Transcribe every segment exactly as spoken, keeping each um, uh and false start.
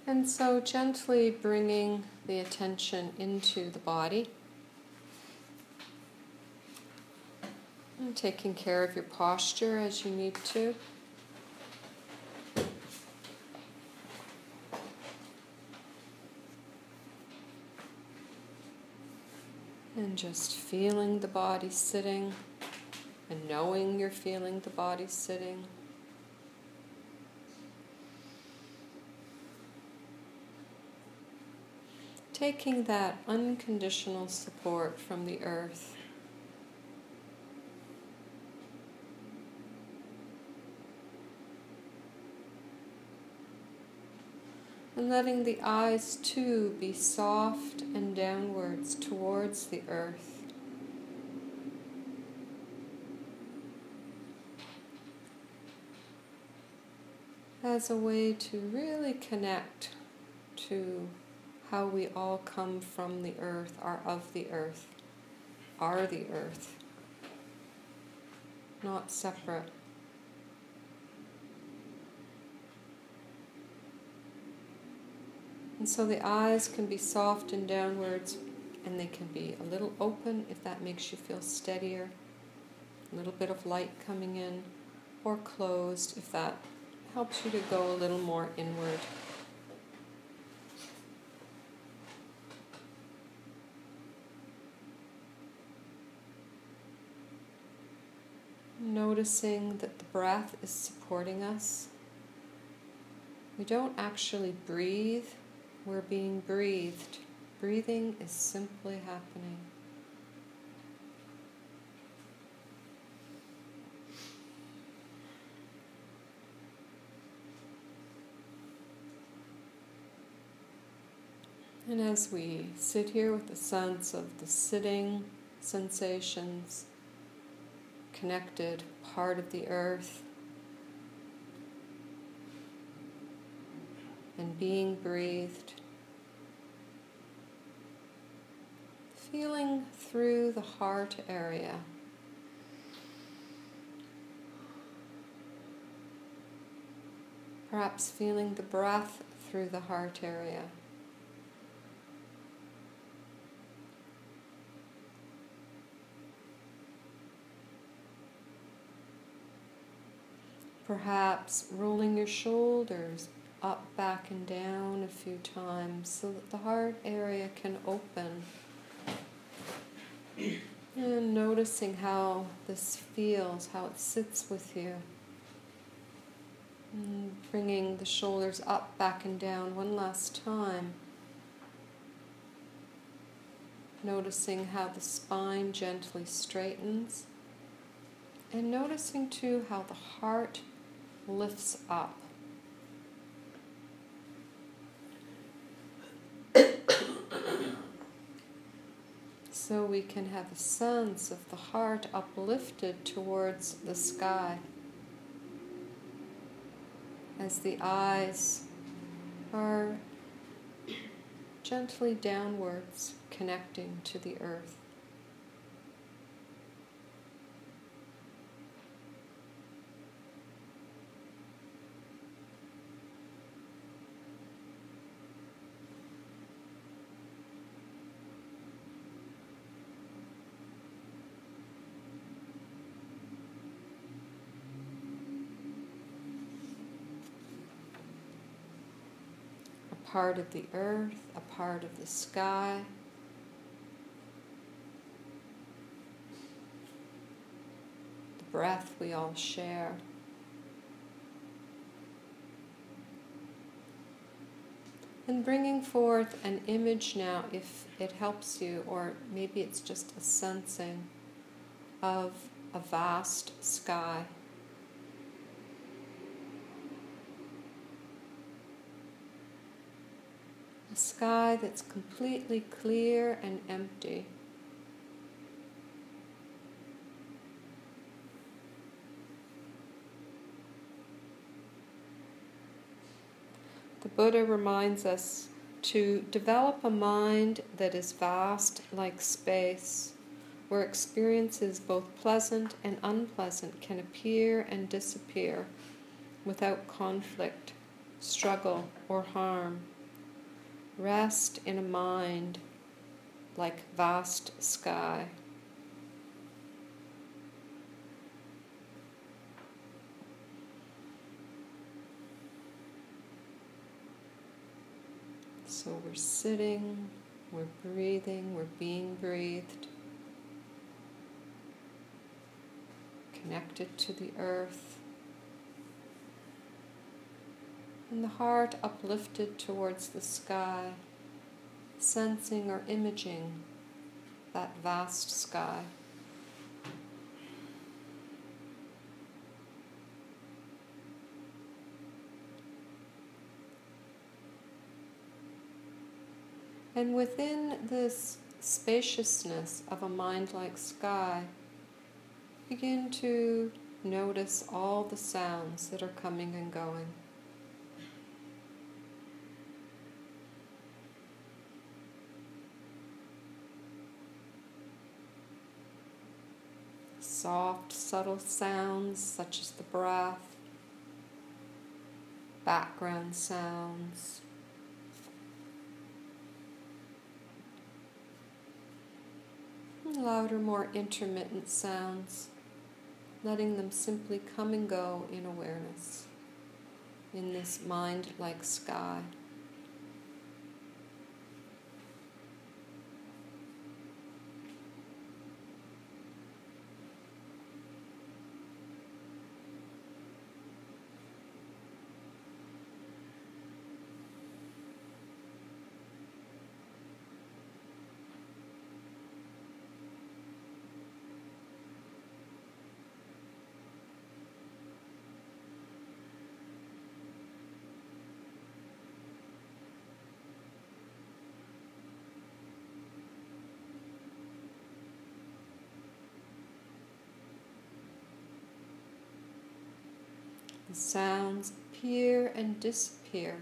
And so gently bringing the attention into the body and taking care of your posture as you need to. And just feeling the body sitting and knowing you're feeling the body sitting. Taking that unconditional support from the earth. And letting the eyes too be soft and downwards towards the earth. As a way to really connect to how we all come from the earth, are of the earth, are the earth, not separate. And so the eyes can be soft and downwards, and they can be a little open if that makes you feel steadier, a little bit of light coming in, or closed if that helps you to go a little more inward. Noticing that the breath is supporting us. We don't actually breathe, we're being breathed. Breathing is simply happening. And as we sit here with the sense of the sitting sensations, connected, part of the earth, and being breathed, feeling through the heart area. Perhaps feeling the breath through the heart area. Perhaps rolling your shoulders up, back, and down a few times so that the heart area can open. And noticing how this feels, how it sits with you. And bringing the shoulders up, back, and down one last time. Noticing how the spine gently straightens. And noticing too how the heart lifts up. So we can have a sense of the heart uplifted towards the sky as the eyes are gently downwards connecting to the earth. Part of the earth, a part of the sky. The breath we all share. And bringing forth an image now, if it helps you, or maybe it's just a sensing of a vast sky. A sky that's completely clear and empty. The Buddha reminds us to develop a mind that is vast like space, where experiences both pleasant and unpleasant can appear and disappear without conflict, struggle, or harm. Rest in a mind like vast sky. So we're sitting, we're breathing, we're being breathed, connected to the earth, and the heart uplifted towards the sky, sensing or imaging that vast sky. And within this spaciousness of a mind like sky, begin to notice all the sounds that are coming and going. Soft, subtle sounds such as the breath, background sounds, and louder, more intermittent sounds, letting them simply come and go in awareness, in this mind like sky. The sounds appear and disappear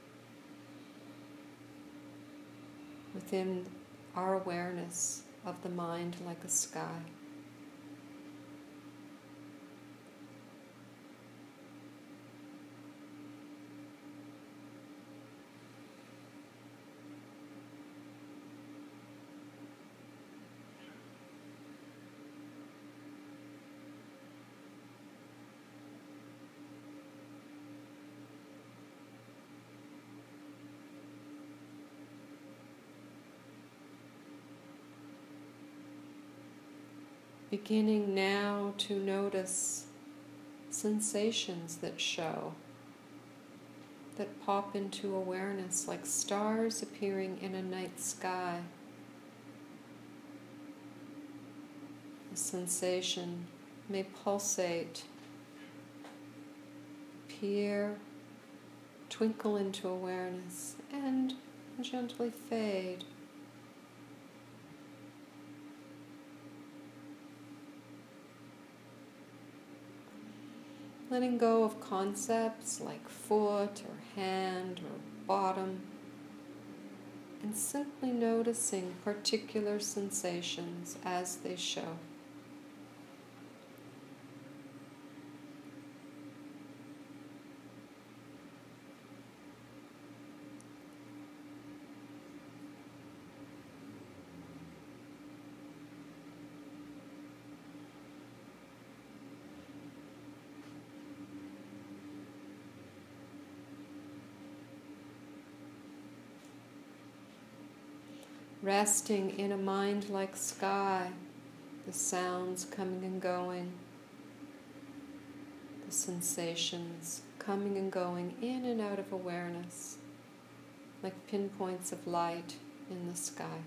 within our awareness of the mind like a sky. Beginning now to notice sensations that show, that pop into awareness like stars appearing in a night sky. The sensation may pulsate, appear, twinkle into awareness, and gently fade. Letting go of concepts like foot or hand or bottom, and simply noticing particular sensations as they show. Resting in a mind like sky, the sounds coming and going, the sensations coming and going in and out of awareness, like pinpoints of light in the sky.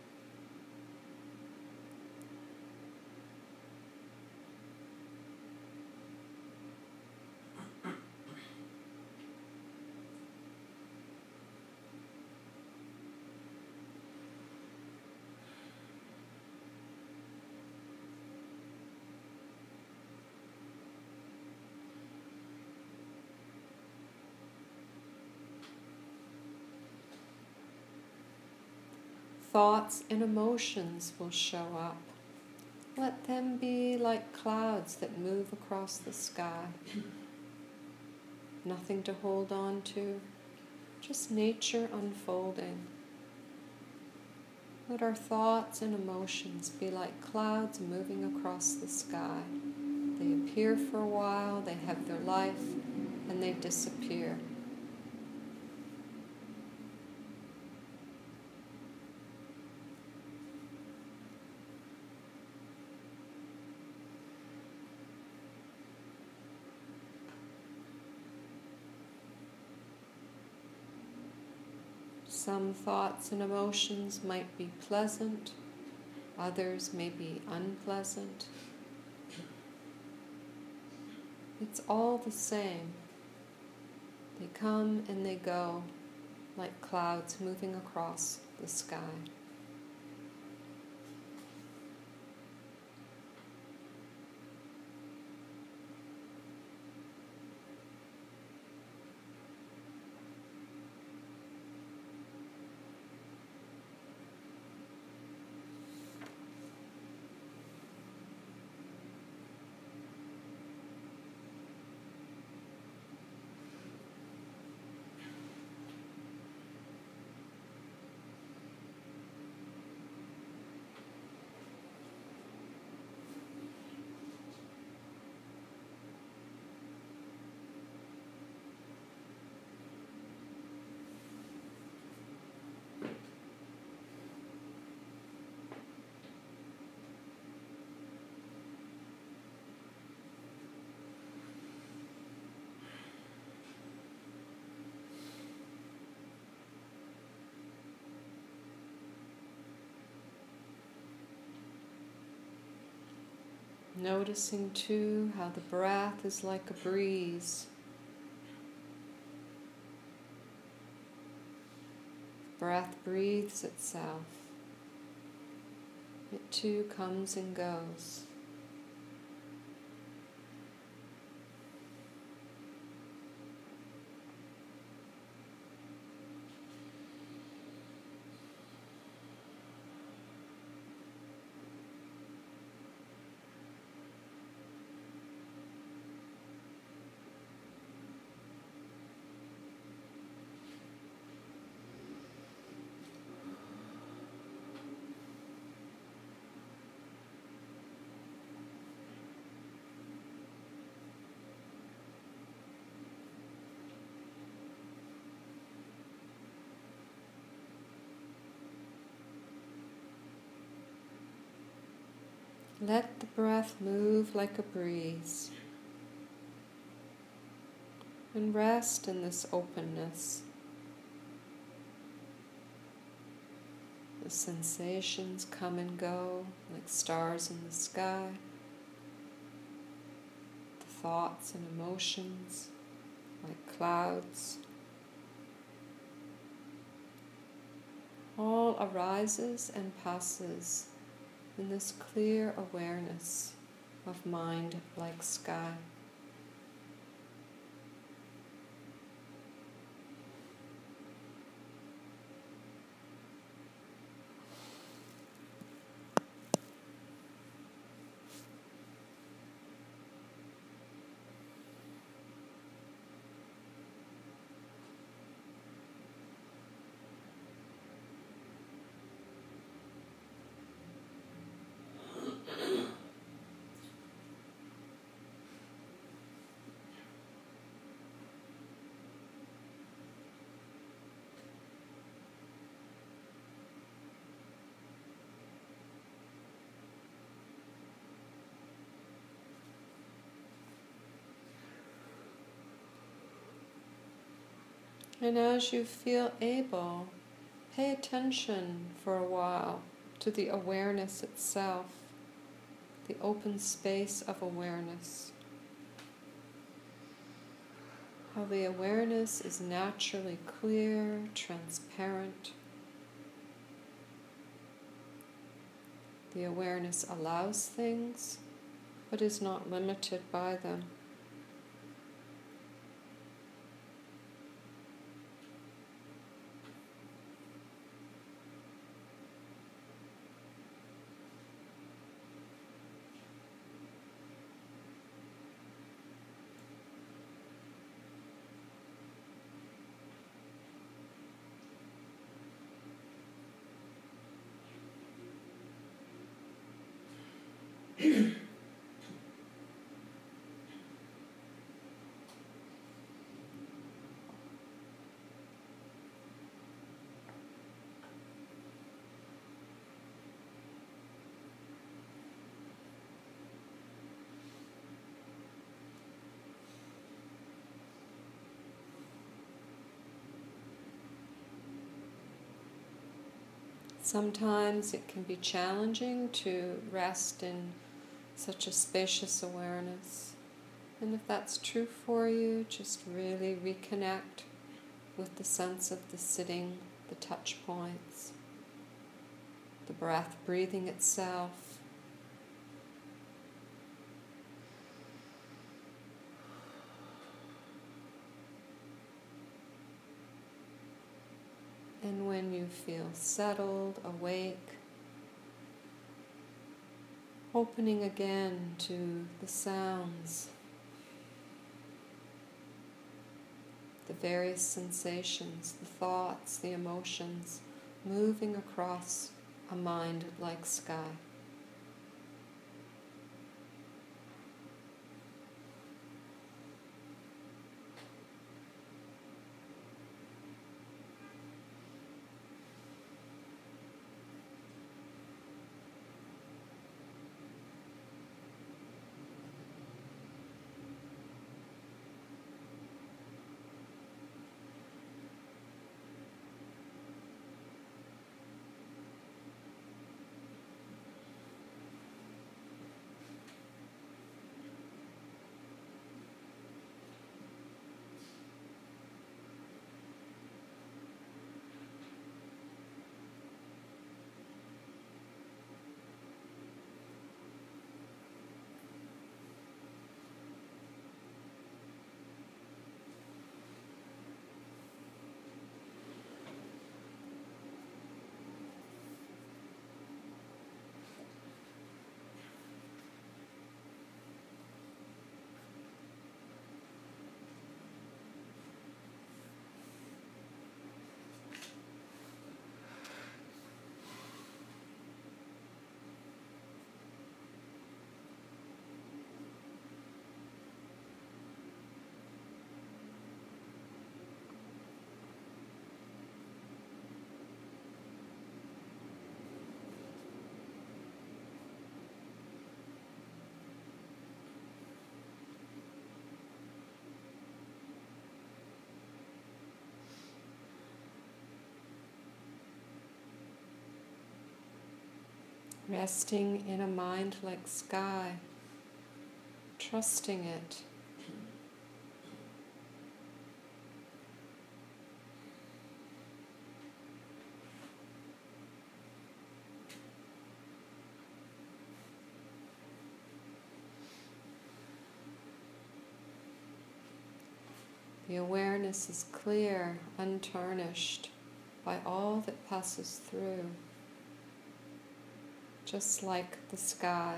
Thoughts and emotions will show up. Let them be like clouds that move across the sky. nothing to hold on to, just nature unfolding. Let our thoughts and emotions be like clouds moving across the sky. They appear for a while, they have their life, and they disappear. Some thoughts and emotions might be pleasant, others may be unpleasant. It's all the same. They come and they go like clouds moving across the sky. Noticing too how the breath is like a breeze. Breath breathes itself. It too comes and goes. Let the breath move like a breeze, and rest in this openness. The sensations come and go like stars in the sky. The thoughts and emotions like clouds. All arises and passes in this clear awareness of mind like sky. And as you feel able, pay attention for a while to the awareness itself, the open space of awareness. How the awareness is naturally clear, transparent. The awareness allows things, but is not limited by them. Sometimes it can be challenging to rest in such a spacious awareness. And if that's true for you, just really reconnect with the sense of the sitting, the touch points, the breath breathing itself. And when you feel settled, awake, opening again to the sounds, the various sensations, the thoughts, the emotions moving across a mind like sky. Resting in a mind like sky, trusting it. The awareness is clear, untarnished by all that passes through, just like the sky.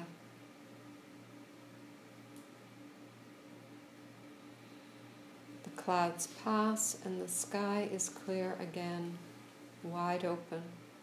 The clouds pass and the sky is clear again, wide open.